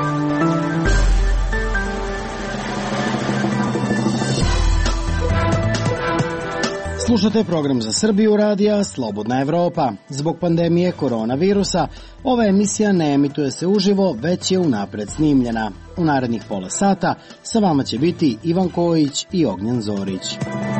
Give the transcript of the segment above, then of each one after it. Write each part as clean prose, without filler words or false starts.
Slušate program za Srbiju radija Slobodna Evropa. Zbog pandemije koronavirusa, ova emisija ne emituje se uživo, već je unapred snimljena. U narednih pola sata sa vama će biti Ivan Kojić i Ognjen Zorić.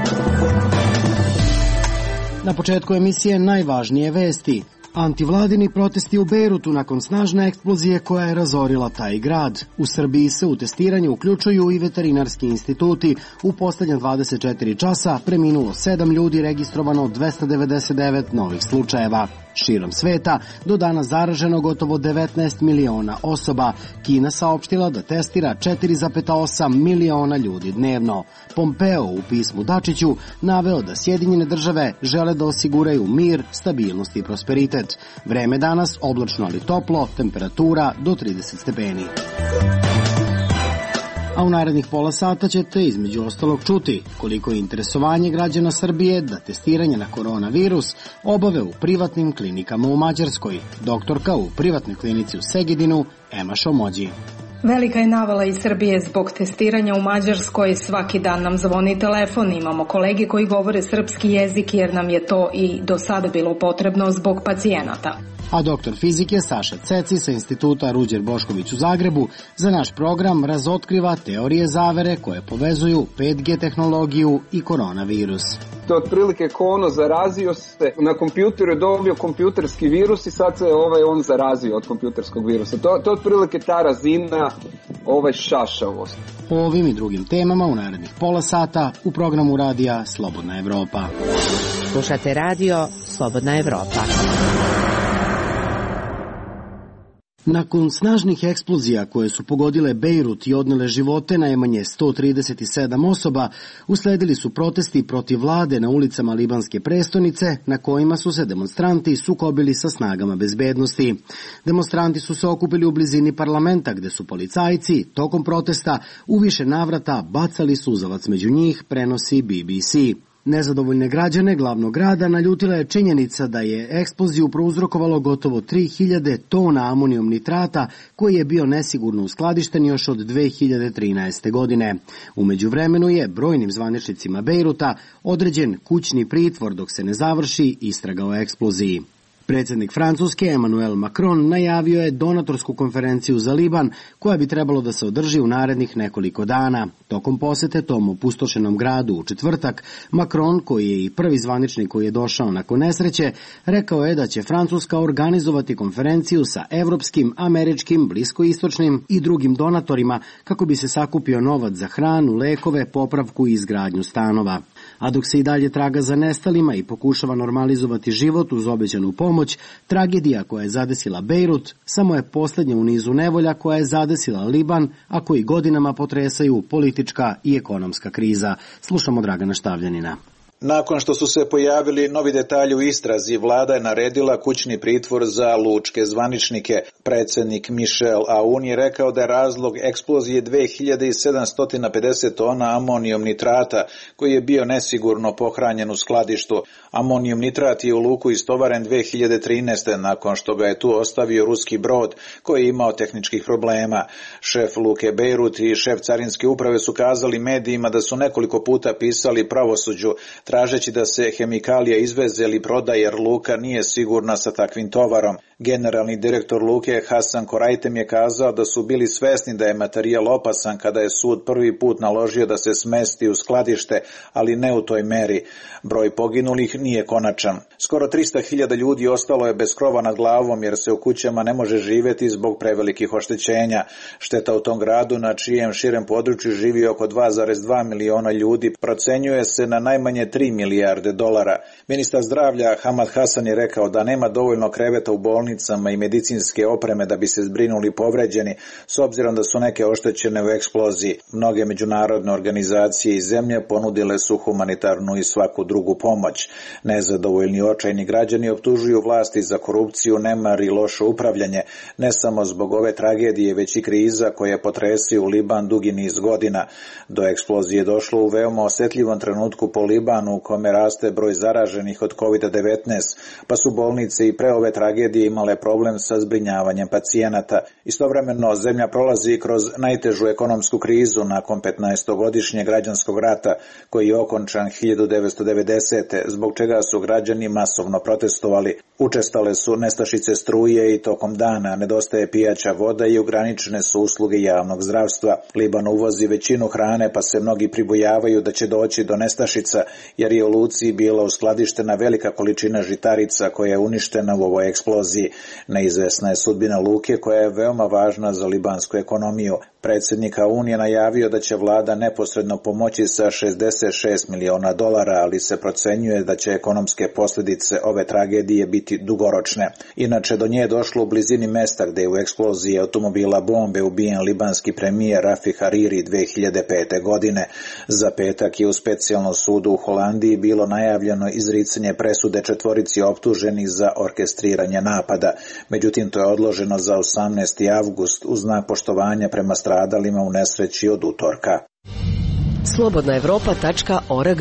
Na početku emisije najvažnije vesti. Antivladini protesti u Bejrutu nakon snažne eksplozije koja je razorila taj grad. U Srbiji se u testiranje uključuju i veterinarski instituti. U poslednja 24 časa preminulo 7 ljudi, registrovano 299 novih slučajeva. Širom sveta do dana zaraženo gotovo 19 miliona osoba. Kina saopštila da testira 4,8 miliona ljudi dnevno. Pompeo u pismu Dačiću naveo da Sjedinjene države žele da osiguraju mir, stabilnost i prosperitet. Vreme danas oblačno ali toplo, temperatura do 30 stepeni. A u narednih pola sata ćete između ostalog čuti koliko je interesovanje građana Srbije da testiranje na koronavirus obave u privatnim klinikama u Mađarskoj. Doktorka u privatnoj klinici u Segedinu, Ema Šomođi. Velika je navala iz Srbije zbog testiranja u Mađarskoj. Svaki dan nam zvoni telefon. Imamo kolege koji govore srpski jezik jer nam je to i do sada bilo potrebno zbog pacijenata. A doktor fizike Saša Ceci sa Instituta Ruđer Bošković u Zagrebu za naš program razotkriva teorije zavere koje povezuju 5G tehnologiju i koronavirus. To je otprilike ko ono zarazio se, na kompjuteru je dobio kompjuterski virus i sad se on zarazio od kompjuterskog virusa. To je otprilike ta razina šašavost. O ovim i drugim temama u narednih pola sata u programu radija Slobodna Evropa. Slušate radio Slobodna Evropa. Nakon snažnih eksplozija koje su pogodile Bejrut i odnele živote najmanje 137 osoba, usledili su protesti protiv vlade na ulicama libanske prestonice, na kojima su se demonstranti sukobili sa snagama bezbednosti. Demonstranti su se okupili u blizini parlamenta, gde su policajci tokom protesta u više navrata bacali suzavac među njih, prenosi BBC. Nezadovoljne građane glavnog grada naljutila je činjenica da je eksploziju prouzrokovalo gotovo 3000 tona amonijum nitrata koji je bio nesigurno uskladišten još od 2013. godine. U međuvremenu je brojnim zvaničnicima Bejruta određen kućni pritvor dok se ne završi istraga o eksploziji. Predsjednik Francuske Emmanuel Macron najavio je donatorsku konferenciju za Liban koja bi trebalo da se održi u narednih nekoliko dana. Tokom posete tom opustošenom gradu u četvrtak, Macron, koji je i prvi zvaničnik koji je došao nakon nesreće, rekao je da će Francuska organizovati konferenciju sa evropskim, američkim, bliskoistočnim i drugim donatorima kako bi se sakupio novac za hranu, lekove, popravku i izgradnju stanova. A dok se i dalje traga za nestalima i pokušava normalizovati život uz obećanu pomoć, tragedija koja je zadesila Bejrut samo je poslednja u nizu nevolja koja je zadesila Liban, a koji godinama potresaju politička i ekonomska kriza. Slušamo Dragana Štavljanina. Nakon što su se pojavili novi detalji u istrazi, vlada je naredila kućni pritvor za lučke zvaničnike. Predsjednik Michel Aoun je rekao da je razlog eksplozije 2750 tona amonijum nitrata koji je bio nesigurno pohranjen u skladištu. Amonijum nitrat je u luku istovaren 2013. nakon što ga je tu ostavio ruski brod koji je imao tehničkih problema. Šef luke Bejrut i šef carinske uprave su kazali medijima da su nekoliko puta pisali pravosuđu tražeći da se hemikalija izveze ili proda jer luka nije sigurna sa takvim tovarom. Generalni direktor luke Hasan Korajtem je kazao da su bili svesni da je materijal opasan kada je sud prvi put naložio da se smesti u skladište, ali ne u toj meri. Broj poginulih nije konačan. Skoro 300.000 ljudi ostalo je bez krova nad glavom jer se u kućama ne može živjeti zbog prevelikih oštećenja. Šteta u tom gradu, na čijem širem području živi oko 2,2 miliona ljudi, procenjuje se na najmanje 3 milijarde dolara. Ministar zdravlja Hamad Hasan je rekao da nema dovoljno kreveta u bolnicama i medicinske opreme da bi se zbrinuli povređeni, s obzirom da su neke oštećene u eksploziji. Mnoge međunarodne organizacije i zemlje ponudile su humanitarnu i svaku drugu pomoć. Nezadovoljni očajni građani optužuju vlasti za korupciju, nemar i loše upravljanje, ne samo zbog ove tragedije, već i kriza koja potresaju Liban dugi niz godina. Do eksplozije došlo u veoma osetljivom trenutku po Liban danu u kome raste broj zaraženih od COVID-19, pa su bolnice i pre ove tragedije imale problem sa zbrinjavanjem pacijenata. Istovremeno, zemlja prolazi kroz najtežu ekonomsku krizu nakon 15-godišnjeg građanskog rata, koji je okončan 1990. zbog čega su građani masovno protestovali. Učestale su nestašice struje i tokom dana, nedostaje pijaća voda i ograničene su usluge javnog zdravstva. Liban uvozi većinu hrane, pa se mnogi pribojavaju da će doći do nestašica, jer je u luci bila uskladištena velika količina žitarica koja je uništena u ovoj eksploziji. Neizvesna je sudbina luke koja je veoma važna za libansku ekonomiju. Predsjednik Aoun je najavio da će vlada neposredno pomoći sa $66 miliona, ali se procenjuje da će ekonomske posljedice ove tragedije biti dugoročne. Inače, do nje je došlo u blizini mesta gde je u eksploziji automobila bombe ubijen libanski premijer Rafi Hariri 2005. godine. Za petak je u specijalnom sudu u Holandiji bilo najavljeno izricanje presude 4 optuženih za orkestriranje napada. Međutim, to je odloženo za 18. avgust u znak poštovanja prema stradalima u nesreći od utorka. Slobodnaevropa.org.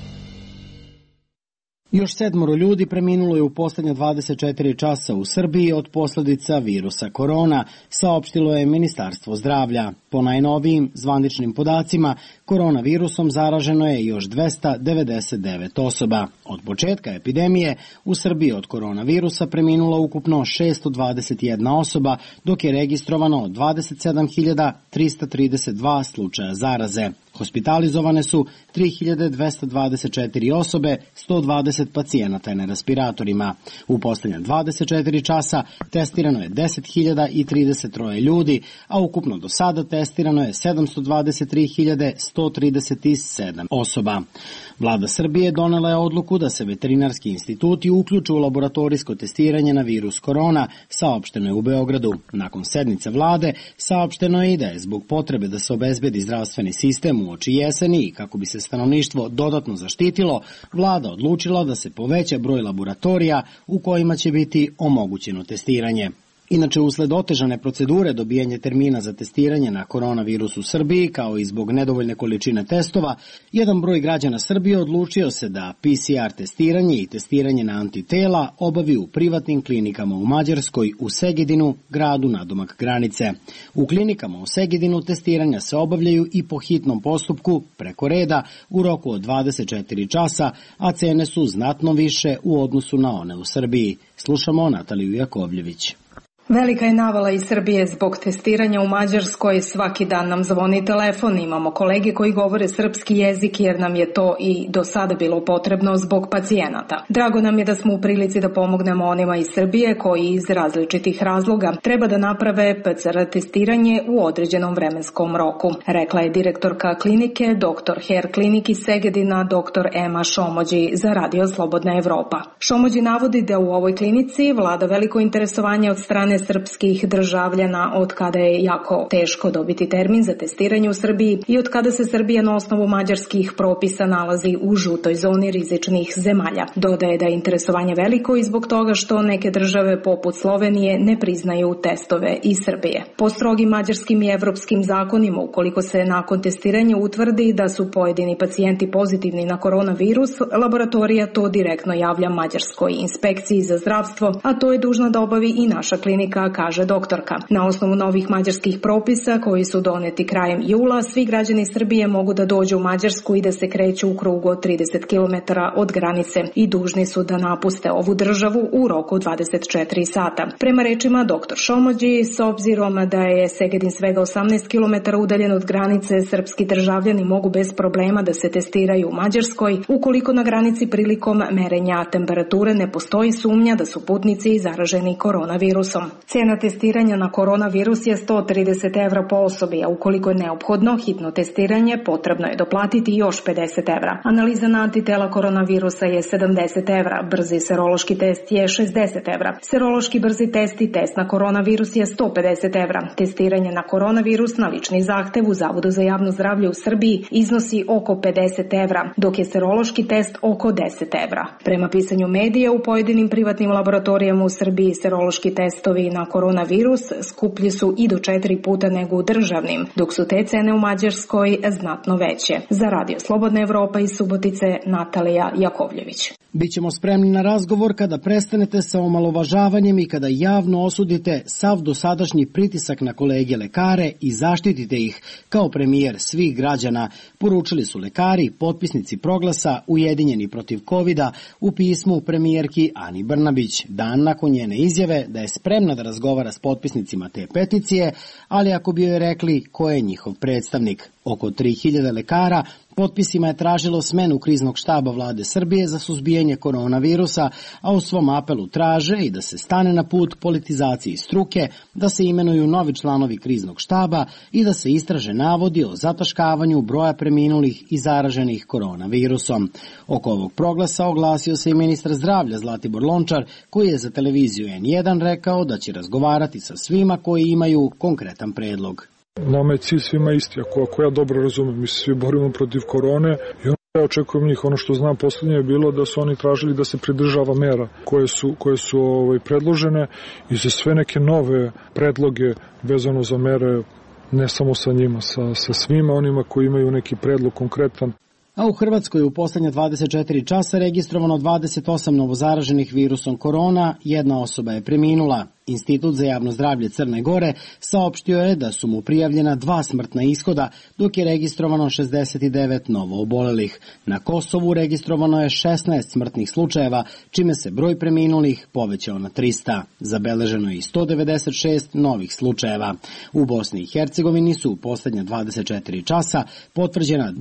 Još 7 ljudi preminulo je u posljednje 24 časa u Srbiji od posljedica virusa korona, saopštilo je Ministarstvo zdravlja. Po najnovijim zvaničnim podacima, koronavirusom zaraženo je još 299 osoba. Od početka epidemije u Srbiji od koronavirusa preminulo ukupno 621 osoba, dok je registrovano 27.332 slučaja zaraze. Hospitalizovane su 3.224 osobe, 120 pacijenata je na respiratorima. U posljednje 24 časa testirano je 10.033 ljudi, a ukupno do sada testirano je 723.137 osoba. Vlada Srbije donela je odluku da se veterinarski instituti uključe u laboratorijsko testiranje na virus korona, saopšteno je u Beogradu. Nakon sednice vlade saopšteno je i da je zbog potrebe da se obezbedi zdravstveni sistem uoči jeseni i kako bi se stanovništvo dodatno zaštitilo, vlada odlučila da se poveća broj laboratorija u kojima će biti omogućeno testiranje. Inače, usled otežane procedure dobijanja termina za testiranje na koronavirus u Srbiji, kao i zbog nedovoljne količine testova, jedan broj građana Srbije odlučio se da PCR testiranje i testiranje na antitela obavi u privatnim klinikama u Mađarskoj, u Segedinu, gradu nadomak granice. U klinikama u Segedinu testiranja se obavljaju i po hitnom postupku, preko reda, u roku od 24 časa, a cene su znatno više u odnosu na one u Srbiji. Slušamo Nataliju Jakovljević. Velika je navala iz Srbije zbog testiranja u Mađarskoj. Svaki dan nam zvoni telefon. Imamo kolege koji govore srpski jezik jer nam je to i do sada bilo potrebno zbog pacijenata. Drago nam je da smo u prilici da pomognemo onima iz Srbije koji iz različitih razloga treba da naprave PCR testiranje u određenom vremenskom roku, rekla je direktorka klinike Dr. Hair Clinic iz Segedina dr. Ema Šomođi za Radio Slobodna Evropa. Šomođi navodi da u ovoj klinici vlada veliko interesovanje od strane srpskih državljana od kada je jako teško dobiti termin za testiranje u Srbiji i od kada se Srbija na osnovu mađarskih propisa nalazi u žutoj zoni rizičnih zemalja. Dodaje da je interesovanje veliko i zbog toga što neke države poput Slovenije ne priznaju testove iz Srbije. Po strogim mađarskim i evropskim zakonima, ukoliko se nakon testiranja utvrdi da su pojedini pacijenti pozitivni na koronavirus, laboratorija to direktno javlja mađarskoj inspekciji za zdravstvo, a to je dužna da obavi i naša klinika, kaže doktorka. Na osnovu novih mađarskih propisa koji su doneti krajem jula, svi građani Srbije mogu da dođu u Mađarsku i da se kreću u krugu od 30 km od granice i dužni su da napuste ovu državu u roku 24 sata. Prema rečima dr. Šomođi, s obzirom da je Segedin svega 18 km udaljen od granice, srpski državljani mogu bez problema da se testiraju u Mađarskoj, ukoliko na granici prilikom merenja temperature ne postoji sumnja da su putnici zaraženi koronavirusom. Cena testiranja na koronavirus je 130 evra po osobi, a ukoliko je neophodno hitno testiranje, potrebno je doplatiti još 50 evra. Analiza na antitela koronavirusa je 70 evra, brzi serološki test je 60 evra. Serološki brzi test i test na koronavirus je 150 evra. Testiranje na koronavirus na lični zahtev u Zavodu za javno zdravlje u Srbiji iznosi oko 50 evra, dok je serološki test oko 10 evra. Prema pisanju medija, u pojedinim privatnim laboratorijama u Srbiji serološki testovi testovi na koronavirus skuplji su i do 4 puta nego u državnim, dok su te cene u Mađarskoj znatno veće. Za Radio Slobodna Evropa iz Subotice, Natalija Jakovljević. Bićemo spremni na razgovor kada prestanete sa omalovažavanjem i kada javno osudite sav dosadašnji pritisak na kolege lekare i zaštitite ih kao premijer svih građana, poručili su lekari, potpisnici proglasa Ujedinjeni protiv covida u pismu premijerki Ani Brnabić, dan nakon njene izjave da je spremna da razgovara s potpisnicima te peticije, ali ako bi joj rekli ko je njihov predstavnik. Oko 3000 lekara potpisima je tražilo smenu kriznog štaba vlade Srbije za suzbijanje koronavirusa, a u svom apelu traže i da se stane na put politizaciji struke, da se imenuju novi članovi kriznog štaba i da se istraže navodi o zataškavanju broja preminulih i zaraženih koronavirusom. Oko ovog proglasa oglasio se i ministar zdravlja Zlatibor Lončar, koji je za televiziju N1 rekao da će razgovarati sa svima koji imaju konkretan predlog. Nama je cilj svima isti, ako ja dobro razumem, mi se svi borimo protiv korone i ja očekujem njih. Ono što znam posljednje je bilo da su oni tražili da se pridržava mera koje su predložene i za sve neke nove predloge vezano za mere, ne samo sa njima, sa svima onima koji imaju neki predlog konkretan. A u Hrvatskoj u poslednje 24 časa registrovano 28 novozaraženih virusom korona, jedna osoba je preminula. Institut za javno zdravlje Crne Gore saopštio je da su mu prijavljena 2 smrtna ishoda, dok je registrovano 69 novo obolelih. Na Kosovu registrovano je 16 smrtnih slučajeva, čime se broj preminulih povećao na 300. Zabeleženo je i 196 novih slučajeva. U Bosni i Hercegovini su u poslednja 24 časa potvrđena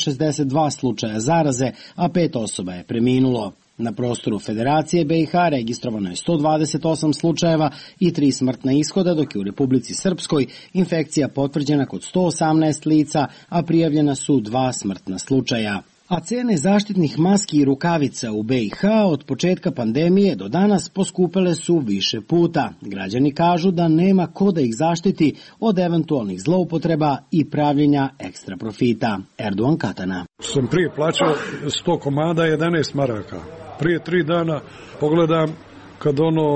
262 slučaja zaraze, a 5 osoba je preminulo. Na prostoru Federacije BiH registrovano je 128 slučajeva i 3 smrtna ishoda, dok je u Republici Srpskoj infekcija potvrđena kod 118 lica, a prijavljena su 2 smrtna slučaja. A cene zaštitnih maski i rukavica u BiH od početka pandemije do danas poskupele su više puta. Građani kažu da nema ko da ih zaštiti od eventualnih zloupotreba i pravljenja ekstra profita. Erdogan Katana. Sam prije plaćao 100 komada 11 maraka. Prije 3 dana pogledam kad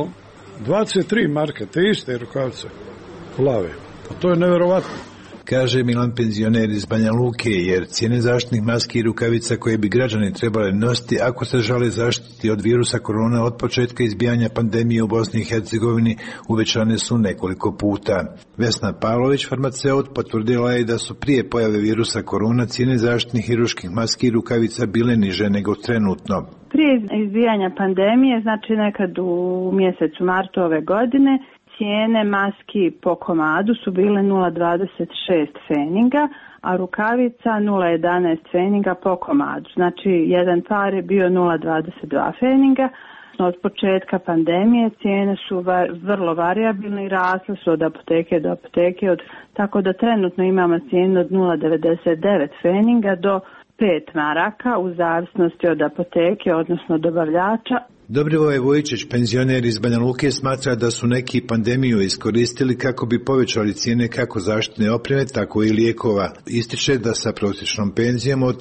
23 marke, te iste rukavice, plave. A to je neverovatno. Kaže Milan, penzioner iz Banja Luke, jer cijene zaštitnih maski i rukavica koje bi građani trebali nositi ako se žele zaštiti od virusa korona od početka izbijanja pandemije u Bosni i Hercegovini uvećane su nekoliko puta. Vesna Pavlović, farmaceut, potvrdila je da su prije pojave virusa korona cijene zaštitnih hiruških maski i rukavica bile niže nego trenutno. Prije izbijanja pandemije, znači nekad u mjesecu martu ove godine, cijene maski po komadu su bile 0,26 feninga, a rukavica 0,11 feninga po komadu. Znači, jedan par je bio 0,22 feninga. Od početka pandemije cijene su vrlo variabilne i rasle su od apoteke do apoteke, tako da trenutno imamo cijenu od 0,99 feninga do 5 maraka u zavisnosti od apoteke, odnosno dobavljača. Dobrivoje Vojičić, penzioner iz Banja Luke, smatra da su neki pandemiju iskoristili kako bi povećali cijene kako zaštitne opreme, tako i lijekova. Ističe da sa prosječnom penzijom od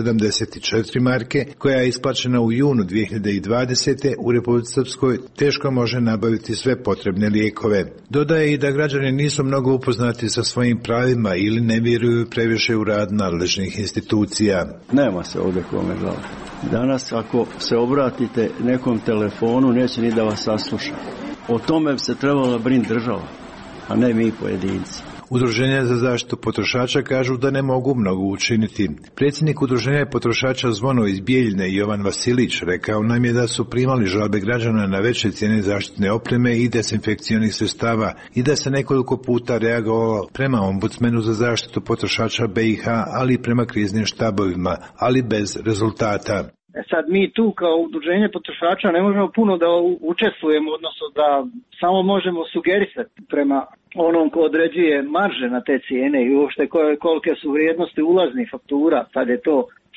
374 marke, koja je isplaćena u junu 2020. u Republici Srpskoj, teško može nabaviti sve potrebne lijekove. Dodaje i da građani nisu mnogo upoznati sa svojim pravima ili ne vjeruju previše u rad nadležnih institucija. Nema se ovdje kome žaliti. Danas ako se obratite nekom telefonu, neće ni da vas sasluša. O tome bi se trebala brinuti država, a ne mi pojedinci. Udruženja za zaštitu potrošača kažu da ne mogu mnogo učiniti. Predsjednik Udruženja potrošača Zvono iz Bijeljine, Jovan Vasilić, rekao nam je da su primali žalbe građana na veće cijene zaštitne opreme i dezinfekcionih sredstava i da se nekoliko puta reagovalo prema ombudsmenu za zaštitu potrošača BiH, ali i prema kriznim štabovima, ali bez rezultata. Sad mi tu kao udruženje potrošača ne možemo puno da učestvujemo, odnosno da samo možemo sugerisati prema onom ko određuje marže na te cijene i uopšte kolike su vrijednosti ulaznih faktura. Sad je to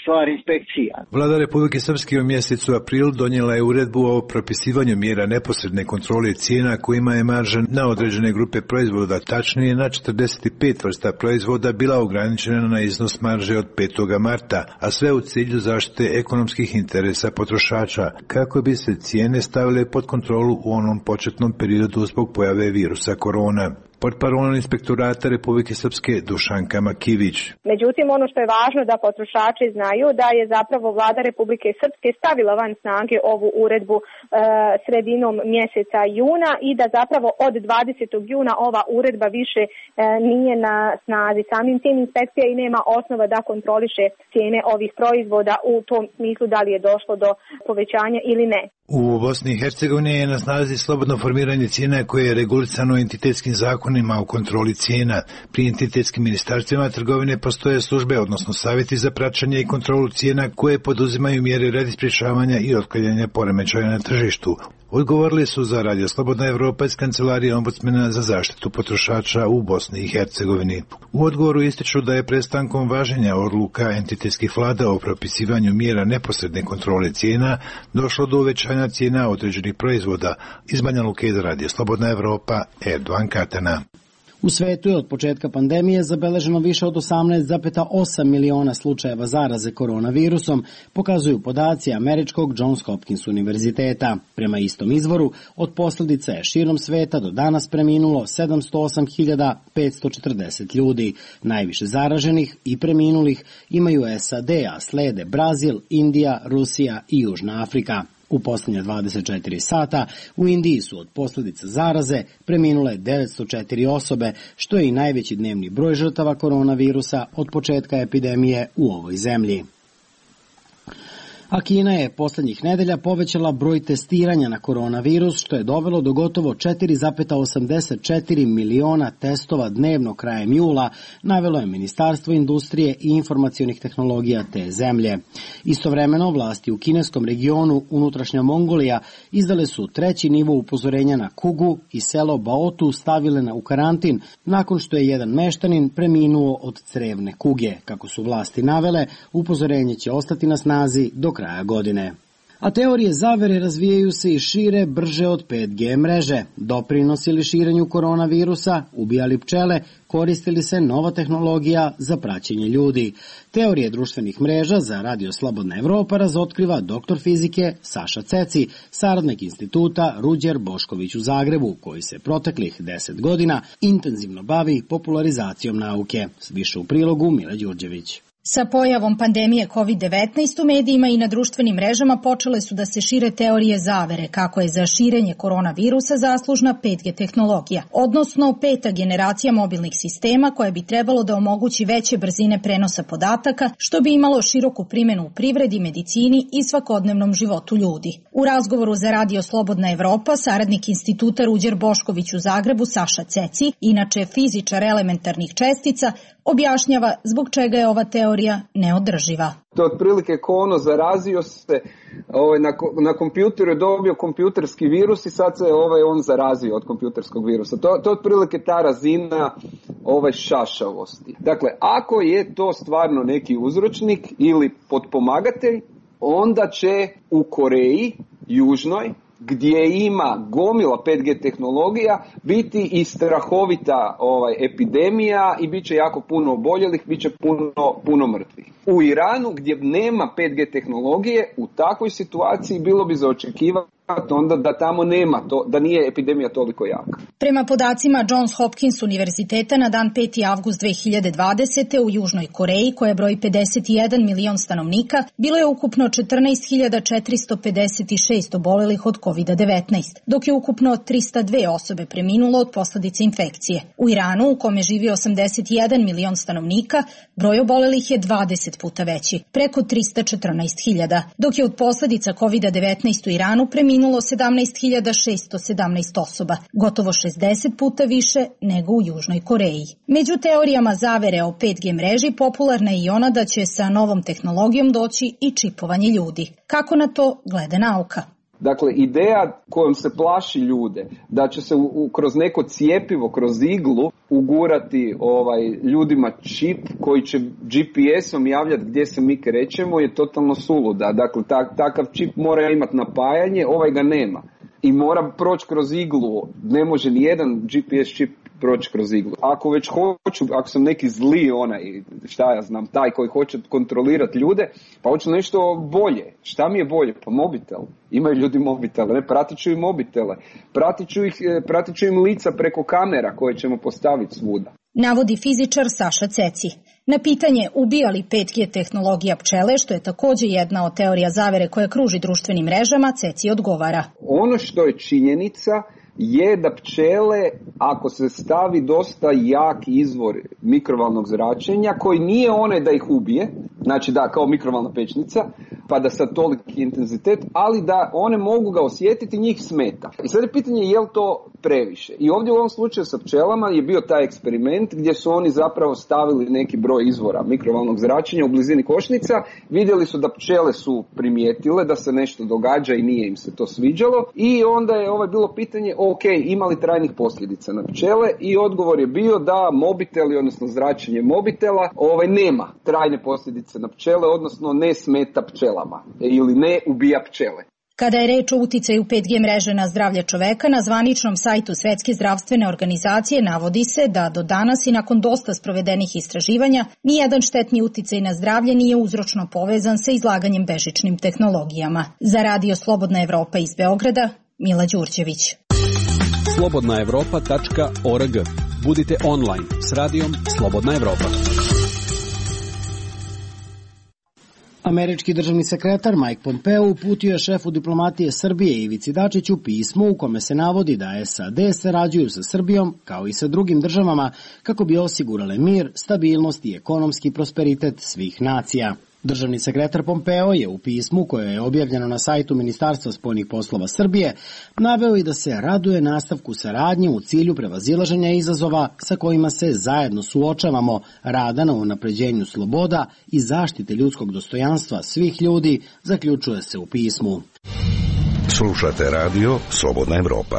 stvar inspekcija. Vlada Republike Srpske u mjesecu aprilu donijela je uredbu o propisivanju mjera neposredne kontrole cijena kojima je marža na određene grupe proizvoda, tačnije na 45 vrsta proizvoda, bila ograničena na iznos marže od 5. marta, a sve u cilju zaštite ekonomskih interesa potrošača, kako bi se cijene stavile pod kontrolu u onom početnom periodu zbog pojave virusa korona. Portparol Inspektorata Republike Srpske Dušanka Makivić. Međutim, ono što je važno da potrošači znaju da je zapravo Vlada Republike Srpske stavila van snage ovu uredbu sredinom mjeseca juna i da zapravo od 20. juna ova uredba više nije na snazi. Samim tim inspekcija i nema osnova da kontroliše cijene ovih proizvoda u tom smislu da li je došlo do povećanja ili ne. U Bosni i Hercegovini je na snazi slobodno formiranje cijena koje je regulisano entitetskim zakonima o kontroli cijena. Pri entitetskim ministarstvima trgovine postoje službe, odnosno savjeti za praćenje i kontrolu cijena koje poduzimaju mjere radi sprječavanja i otklanjanja poremećaja na tržištu. Odgovorili su za Radio Slobodna Evropa iz Kancelarije ombudsmana za zaštitu potrošača u Bosni i Hercegovini. U odgovoru ističu da je prestankom važenja odluka entitetskih vlada o propisivanju mjera neposredne kontrole cijena došlo do uvećanja cijena određenih proizvoda. Iz Banja Luke za Radio Slobodna Evropa, Erdogan Katana. U svetu je od početka pandemije zabeleženo više od 18,8 miliona slučajeva zaraze koronavirusom, pokazuju podaci američkog Johns Hopkins univerziteta. Prema istom izvoru, od posljedica je širom sveta do danas preminulo 708.540 ljudi. Najviše zaraženih i preminulih imaju SAD, a slede Brazil, Indija, Rusija i Južna Afrika. U posljednje 24 sata u Indiji su od posljedica zaraze preminule 904 osobe, što je i najveći dnevni broj žrtava koronavirusa od početka epidemije u ovoj zemlji. A Kina je posljednjih nedelja povećala broj testiranja na koronavirus, što je dovelo do gotovo 4,84 miliona testova dnevno krajem jula, navelo je Ministarstvo industrije i informacionih tehnologija te zemlje. Istovremeno, vlasti u kineskom regionu Unutrašnja Mongolija izdale su 3. nivo upozorenja na kugu i selo Baotu stavile u karantin nakon što je jedan meštanin preminuo od crevne kuge. Kako su vlasti navele, upozorenje će ostati na snazi do kraja godine. A teorije zavere razvijaju se i šire brže od 5G mreže. Doprinosili širenju koronavirusa, ubijali pčele, koristili se nova tehnologija za praćenje ljudi. Teorije društvenih mreža za Radio Slobodna Evropa razotkriva doktor fizike Saša Ceci, saradnik instituta Ruđer Bošković u Zagrebu, koji se proteklih 10 godina intenzivno bavi popularizacijom nauke. Više u prilogu Mila Đurđević. Sa pojavom pandemije COVID-19 u medijima i na društvenim mrežama počele su da se šire teorije zavere kako je za širenje koronavirusa zaslužna 5G tehnologija, odnosno 5. generacija mobilnih sistema koja bi trebalo da omogući veće brzine prenosa podataka, što bi imalo široku primjenu u privredi, medicini i svakodnevnom životu ljudi. U razgovoru za Radio Slobodna Evropa, saradnik instituta Ruđer Bošković u Zagrebu Saša Ceci, inače fizičar elementarnih čestica, objašnjava zbog čega je ova teorija neodrživa. To je otprilike kao ono, zarazio se, na kompjuteru je dobio kompjuterski virus i sad se on zarazio od kompjuterskog virusa. To je otprilike ta razina šašavosti. Dakle, ako je to stvarno neki uzročnik ili potpomagatelj, onda će u Koreji, južnoj, gdje ima gomila 5G tehnologija, biti i strahovita epidemija i bit će jako puno oboljelih, bit će puno mrtvih. U Iranu, gdje nema 5G tehnologije, u takvoj situaciji bilo bi za očekivati onda da tamo nema to, da nije epidemija toliko jaka. Prema podacima Johns Hopkins univerziteta na dan 5. avgust 2020. u Južnoj Koreji, koja broji 51 milion stanovnika, bilo je ukupno 14.456 obolelih od COVID-19, dok je ukupno 302 osobe preminulo od posljedice infekcije. U Iranu, u kome živi 81 milion stanovnika, broj obolelih je 20 puta veći, preko 314.000, dok je od posljedica COVID-19 u Iranu preminulo 17.617 osoba, gotovo 60 puta više nego u Južnoj Koreji. Među teorijama zavere o 5G mreži popularna je i ona da će sa novom tehnologijom doći i čipovanje ljudi. Kako na to gleda nauka? Dakle, ideja kojom se plaši ljude, da će se kroz neko cijepivo, kroz iglu ugurati ljudima čip koji će GPS-om javljati gdje se mi krećemo, je totalno suluda. Dakle, takav čip mora imati napajanje, ovaj ga nema. I mora proći kroz iglu, ne može ni jedan GPS čip proći kroz iglu. Ako već hoću, ako sam neki zli taj koji hoće kontrolirati ljude, pa hoću nešto bolje. Šta mi je bolje? Pa mobitel. Imaju ljudi mobitele, ne, pratit ću im mobitele. Pratit ću im lica preko kamera koje ćemo postaviti svuda. Navodi fizičar Saša Ceci. Na pitanje ubija li 5G tehnologija pčele, što je također jedna od teorija zavere koja kruži društvenim mrežama, Ceci odgovara. Ono što je činjenica je da pčele, ako se stavi dosta jak izvor mikrovalnog zračenja, koji nije onaj da ih ubije, znači da kao mikrovalna pečnica, pa da sad toliki intenzitet, ali da one mogu ga osjetiti, njih smeta. I sad je pitanje je li to previše. I ovdje u ovom slučaju sa pčelama je bio taj eksperiment gdje su oni zapravo stavili neki broj izvora mikrovalnog zračenja u blizini košnica, vidjeli su da pčele su primijetile da se nešto događa i nije im se to sviđalo i onda je bilo pitanje ima li trajnih posljedica na pčele i odgovor je bio da mobiteli, odnosno zračenje mobitela, nema trajne posljedice na pčele, odnosno ne smeta pčelama ili ne ubija pčele. Kada je reč o uticaju 5G mreže na zdravlje čoveka, na zvaničnom sajtu Svetske zdravstvene organizacije navodi se da do danas i nakon dosta sprovedenih istraživanja nijedan štetni uticaj na zdravlje nije uzročno povezan sa izlaganjem bežičnim tehnologijama. Za Radio Slobodna Evropa iz Beograda, Mila Đurđević. slobodnaevropa.org. Budite online s radijom Slobodna Evropa. Američki državni sekretar Mike Pompeo uputio je šefu diplomatije Srbije Ivici Dačiću pismo u kome se navodi da SAD sarađuju sa Srbijom kao i sa drugim državama kako bi osigurale mir, stabilnost i ekonomski prosperitet svih nacija. Državni sekretar Pompeo je u pismu koje je objavljeno na sajtu Ministarstva spoljnih poslova Srbije naveo i da se raduje nastavku saradnje u cilju prevazilaženja izazova sa kojima se zajedno suočavamo, rada na unapređenju sloboda i zaštite ljudskog dostojanstva svih ljudi, zaključuje se u pismu. Slušate radio Slobodna Evropa.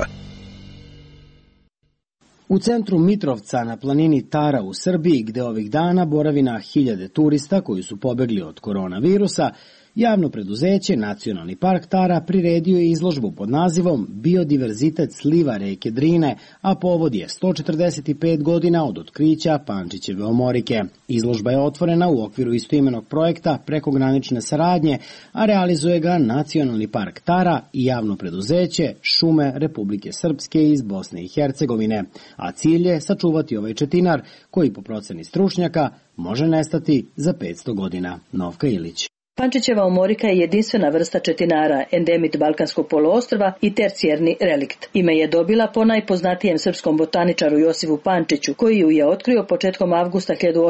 U centru Mitrovca na planini Tara u Srbiji, gde ovih dana boravi na hiljade turista koji su pobegli od koronavirusa, javno preduzeće Nacionalni park Tara priredio je izložbu pod nazivom Biodiverzitet sliva reke Drine, a povod je 145 godina od otkrića Pančićeve omorike. Izložba je otvorena u okviru istoimenog projekta prekogranične saradnje, a realizuje ga Nacionalni park Tara i javno preduzeće Šume Republike Srpske iz Bosne i Hercegovine, a cilj je sačuvati ovaj četinar koji po proceni stručnjaka može nestati za 500 godina. Novka Ilić. Pančićeva omorika je jedinstvena vrsta četinara, endemit Balkanskog poluostrva i tercijerni relikt. Ime je dobila po najpoznatijem srpskom botaničaru Josifu Pančiću, koji ju je otkrio početkom avgusta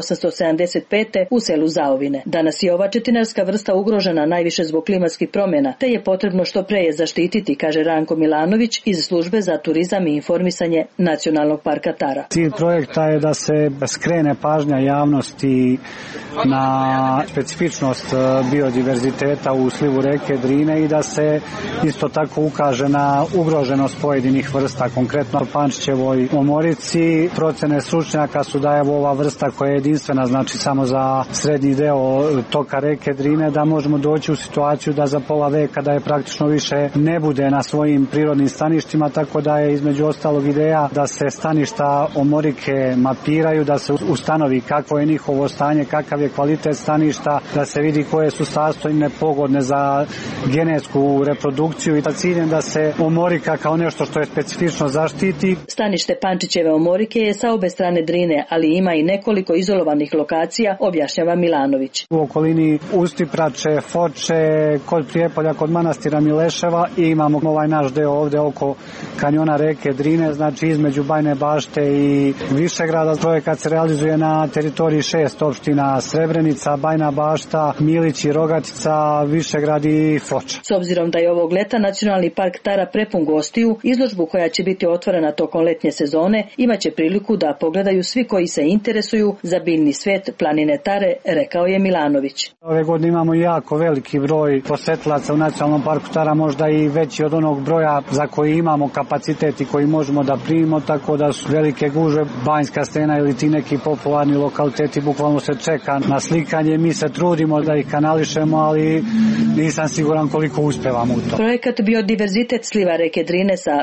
1875. u selu Zaovine. Danas je ova četinarska vrsta ugrožena najviše zbog klimatskih promjena, te je potrebno što pre je zaštititi, kaže Ranko Milanović iz Službe za turizam i informisanje Nacionalnog parka Tara. Cilj projekta je da se skrene pažnja javnosti na specifičnost biodiverziteta u slivu reke Drine i da se isto tako ukaže na ugroženost pojedinih vrsta, konkretno Pančićevoj omorici. Procene stručnjaka su da je ova vrsta koja je jedinstvena, znači samo za srednji deo toka reke Drine, da možemo doći u situaciju da za pola veka da je praktično više ne bude na svojim prirodnim staništima, tako da je između ostalog ideja da se staništa omorike mapiraju, da se ustanovi kakvo je njihovo stanje, kakav je kvalitet staništa, da se vidi koje su sastojine pogodne za genetsku reprodukciju i sa ciljem da se omorika kao nešto što je specifično zaštiti. Stanište Pančićeve omorike je sa obe strane Drine, ali ima i nekoliko izolovanih lokacija, objašnjava Milanović. U okolini Ustiprače, Foče, kod Prijepolja, kod manastira Mileševa i imamo ovaj naš deo ovde oko kanjona reke Drine, znači između Bajne Bašte i Višegrada. Projekat se realizuje na teritoriji 6 opština: Srebrenica, Bajna Bašta, Milić i Rogatica, Višegrad i Foča. S obzirom da je ovog leta Nacionalni park Tara prepun gostiju, izložbu koja će biti otvorena tokom letnje sezone imaće priliku da pogledaju svi koji se interesuju za biljni svet planine Tare, rekao je Milanović. Ove godine imamo jako veliki broj posetilaca u Nacionalnom parku Tara, možda i veći od onog broja za koji imamo kapacitet i koji možemo da primimo, tako da su velike gužve. Banjska Stena ili ti neki popularni lokaliteti, bukvalno se čeka na slikanje. Mi se trudimo da ih kanališemo, ali nisam siguran koliko uspevamo u to. Projekat Biodiverzitet sliva reke Drine sa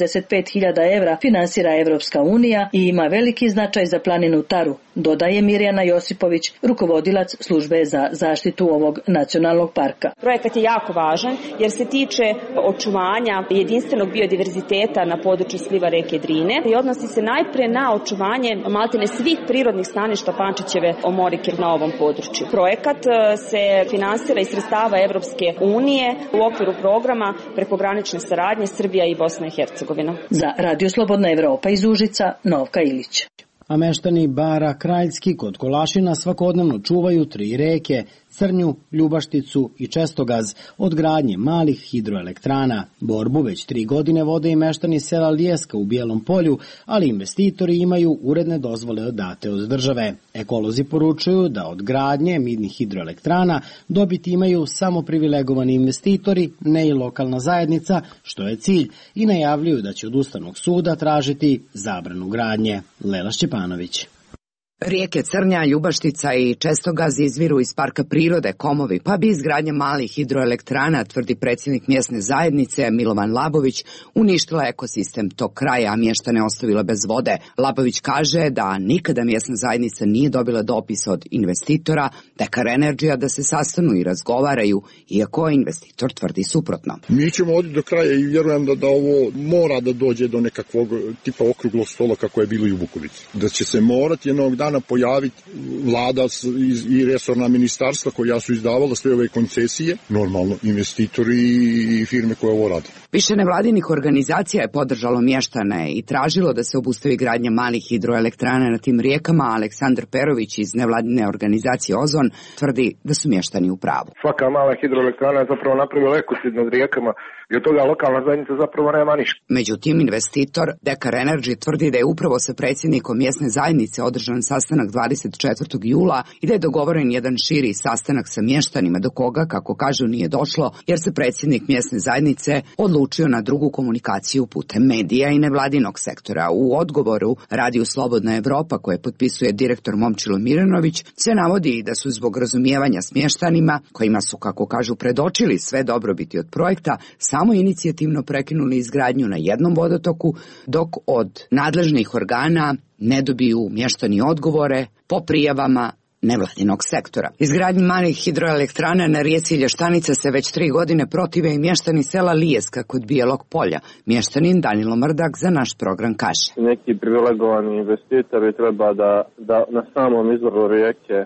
165.000 evra finansira Evropska unija i ima veliki značaj za planinu Taru, dodaje Mirjana Josipović, rukovodilac službe za zaštitu ovog nacionalnog parka. Projekat je jako važan jer se tiče očuvanja jedinstvenog biodiverziteta na području sliva reke Drine i odnosi se najprije na očuvanje maltene svih prirodnih staništa Pančićeve omorike na ovom području. Projekat se finansira iz sredstava Evropske unije u okviru programa prekogranične saradnje Srbija i Bosna i Hercegovina. Za Radio Slobodna Evropa iz Užica, Novka Ilić. A meštani Bara Kraljski kod Kolašina svakodnevno čuvaju 3 reke, Crnju, Ljubašticu i Čestogaz, od gradnje malih hidroelektrana. Borbu već 3 godine vode i meštani sela Lijeska u Bijelom Polju, ali investitori imaju uredne dozvole date od države. Ekolozi poručuju da od gradnje midnih hidroelektrana dobiti imaju samo privilegovani investitori, ne i lokalna zajednica, što je cilj, i najavljuju da će od Ustavnog suda tražiti zabranu gradnje. Lela Šćepanović. Rijeke Crnja, Ljubaštica i Čestogaz izviru iz parka prirode Komovi, pa bi izgradnja malih hidroelektrana, tvrdi predsjednik mjesne zajednice Milovan Labović, uništila ekosistem tog kraja, a mještane ostavila bez vode. Labović kaže da nikada mjesna zajednica nije dobila dopis od investitora, Dekar Energy da se sastanu i razgovaraju, iako investitor tvrdi suprotno. Mi ćemo oditi do kraja i vjerujem da ovo mora da dođe do nekakvog tipa okruglog stola kako je bilo i u Bukovici. Da će se morati jednog dana pojaviti vlada i resorna ministarstva koja su izdavala sve ove koncesije, normalno investitori i firme koje ovo rade. Više nevladinih organizacija je podržalo mještane i tražilo da se obustavi gradnja malih hidroelektrana na tim rijekama. Aleksandar Perović iz nevladine organizacije Ozon tvrdi da su mještani u pravu. Svaka mala hidroelektrana je zapravo napravila ekocid nad rijekama i od toga lokalna zajednica zapravo nema ništa. Međutim, investitor Dekar Energy tvrdi da je upravo sa predsjednikom mjesne zajednice održan sastanak 24. jula i da je dogovoren jedan širi sastanak sa mještanima, do koga, kako kažu, nije došlo jer se predsjednik mjesne zajednice odlučio na drugu komunikaciju putem medija i nevladinog sektora. U odgovoru Radiju Slobodna Evropa, koje potpisuje direktor Momčilo Miranović, se navodi da su zbog razumijevanja s mještanima, kojima su, kako kažu, predočili sve dobrobiti od projekta, samo inicijativno prekinuli izgradnju na jednom vodotoku, dok od nadležnih organa ne dobiju mještani odgovore po prijavama nevladinog sektora. Izgradnji malih hidroelektrana na rijeci Lještanica se već 3 godine protive i mještani sela Lijeska kod Bijelog Polja. Mještanin Danilo Mrdak za naš program kaže. Neki privilegovani investitori treba da na samom izvoru rijeke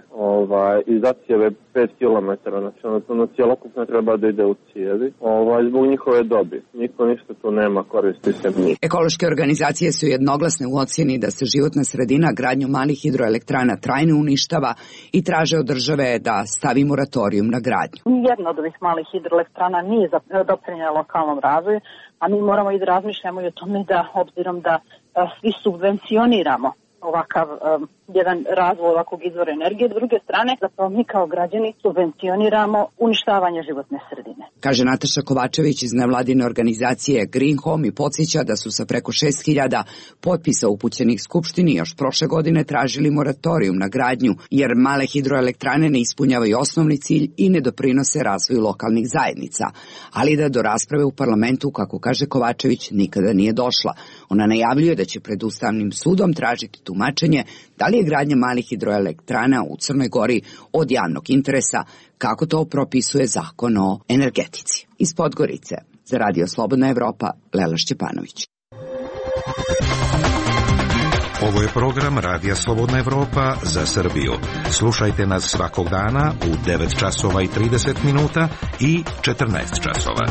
i zacijeve 5 km, znači cjelokupno treba da ide u cijevi, zbog njihove dobi. Niko ništa tu nema, koristi se njih. Ekološke organizacije su jednoglasne u ocjeni da se životna sredina gradnju malih hidroelektrana trajno uništava i traže od države da stavi moratorijum na gradnju. Jedna od ovih malih hidroelektrana nije doprinjela lokalnom razvoju, a mi moramo i da razmišljamo i o tome da, obzirom da svi subvencioniramo ovakav jedan razvoj ovakvog izvora energije, s druge strane zapravo mi kao građani subvencioniramo uništavanje životne sredine. Kaže Nataša Kovačević iz nevladine organizacije Green Home i podsjeća da su sa preko 6.000 potpisa upućenih Skupštini još prošle godine tražili moratorijum na gradnju, jer male hidroelektrane ne ispunjavaju osnovni cilj i ne doprinose razvoju lokalnih zajednica, ali da do rasprave u parlamentu, kako kaže Kovačević, nikada nije došla. Ona najavljuje da će pred Ustavnim sudom tražiti tumačenje da li je gradnja malih hidroelektrana u Crnoj Gori od javnog interesa, kako to propisuje zakon o energetici. Iz Podgorice, za Radio Slobodna Evropa, Lela Šćepanović. Ovo je program Radija Slobodna Evropa za Srbiju. Slušajte nas svakog dana u 9 časova i 30 minuta i 14 časova.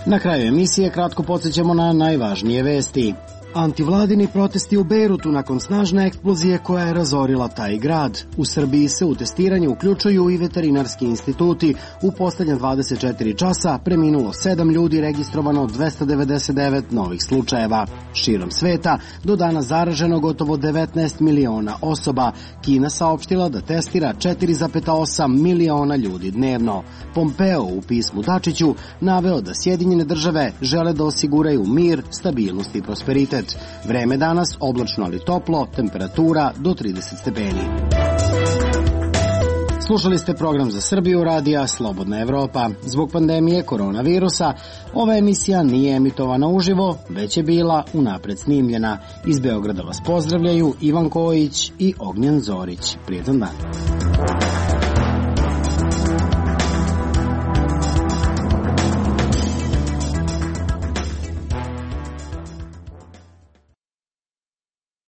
Na kraju emisije kratko podsjećamo na najvažnije vesti. Antivladini protesti u Bejrutu nakon snažne eksplozije koja je razorila taj grad. U Srbiji se u testiranje uključuju i veterinarski instituti. U poslednja 24 časa preminulo 7 ljudi, registrovano 299 novih slučajeva. Širom sveta do dana zaraženo gotovo 19 miliona osoba. Kina saopštila da testira 4,8 miliona ljudi dnevno. Pompeo u pismu Dačiću naveo da Sjedinjene države žele da osiguraju mir, stabilnost i prosperitet. Vreme danas oblačno ali toplo, temperatura do 30 stepeni. Slušali ste program za Srbiju radija Slobodna Evropa. Zbog pandemije koronavirusa ova emisija nije emitovana uživo, već je bila unapred snimljena. Iz Beograda vas pozdravljaju Ivan Kojić i Ognjen Zorić. Prijetan dan.